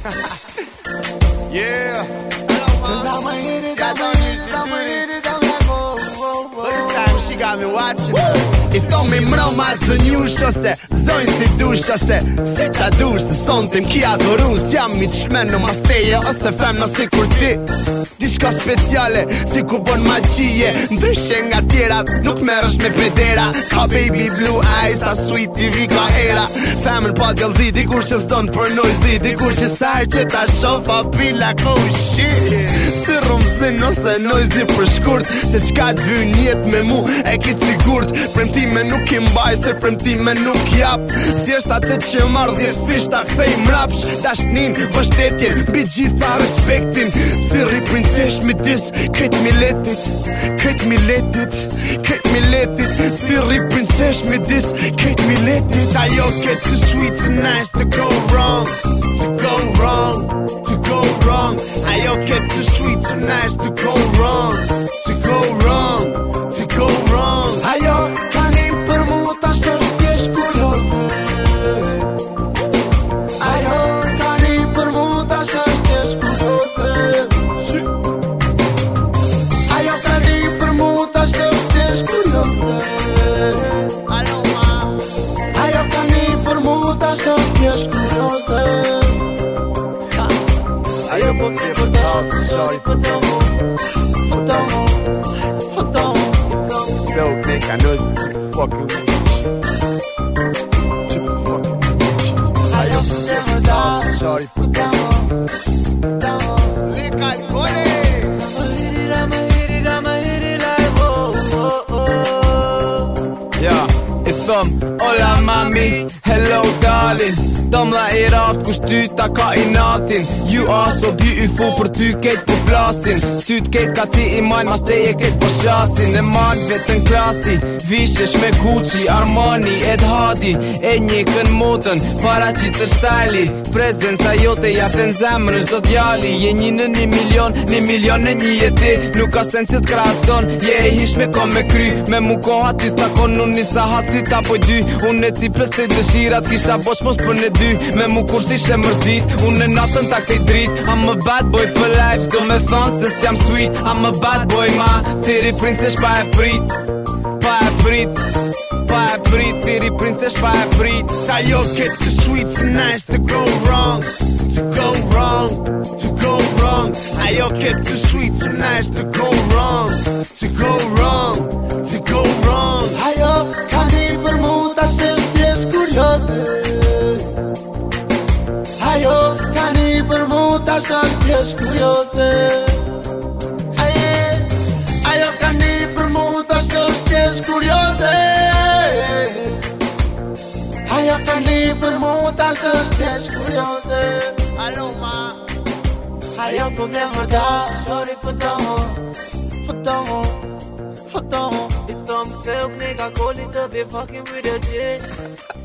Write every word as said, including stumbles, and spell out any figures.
Yeah. Cause I'ma hit it, I'ma hit it, I'ma hit it, I'm like, whoa, whoa, whoa. But this time she got me watching. I thomi mroma zënjush ose zojnë si dush ose si ta dush se son tim ki adhoru s'jam mi t'shmen në masteje ose femna si kur ti diçka speciale si ku bon magjie ndryshe nga tjerat nuk merresh me pedera ka baby blue eyes a sweet T V ka era femën pa djallzi dikur që s'don për nojzi dikur që sa her që ta shof a pi like oh shit si rrumzin ose nojzi për shkurt se qka t'vyn jet me mu e ki sigurt premtime nuk i mbaj se premtime nuk jap thjesht atë që marr dhjet fish ta kthej mrapsh dashnin mbështetjen mbi gjitha respektin cirri princesh midis kret miletit kret miletit kret miletit cirri princesh midis kret miletit ajo ke too sweet too nice to go wrong to go wrong to go wrong ajo ke too sweet too nice to go wrong to go wrong to go wrong ajo Ajo po fje për tasë, shari për t'amo Për t'amo, për t'amo Yo, Nick, I know it's too fucking rich Too fucking rich Ajo po fje për tasë, shari për t'amo Për t'amo Nick, I got it I'ma hit it, I'ma hit it, I'ma hit it like oh, oh, oh Yeah, i thëm, hola mami, hello darling Domla i raft kush ty ta ka i natin You are so beautiful për ty kejt po flasin Syt kejt ka ti i majn mas teje kejt po shasin E man vetën klasi Vishesh me Gucci, Armani, Ed Hadi E një kën modën para qitë styli Prezenca jote jatë në zemrën çdo djali Je një në një milion, një milion në një jeti Nuk ka sen që t'krason Je e hish me kom me kry Me mu koha ty s'takon unë një sahat ty ta poj dy Unë e ti plëtësit dëshirat kisha bosh mos për në dy Me mu kur si she mërzit Unë e natën ta këtej drit I'm a bad boy for life S'do me thonë se s'jam sweet I'm a bad boy ma Tiri princesh pa e prit Pa e prit Pa e prit Tiri princesh pa e prit Ajo ke too sweet too nice to go wrong To go wrong To go wrong Ajo ke too sweet too nice to go wrong To go wrong To go wrong Ajo ka një për mu ta shesh t'jesh kurioze Ajo ka një për mu ta shash t'jesh kurioze Ajo ka një për mu ta shash t'jesh kurioze Ajo ka një për mu ta shash t'jesh kurioze Alo ma Ajo problem vërda Shori për t'amo Për t'amo Për t'amo I thëm të u kneka koli të be fucking with a chick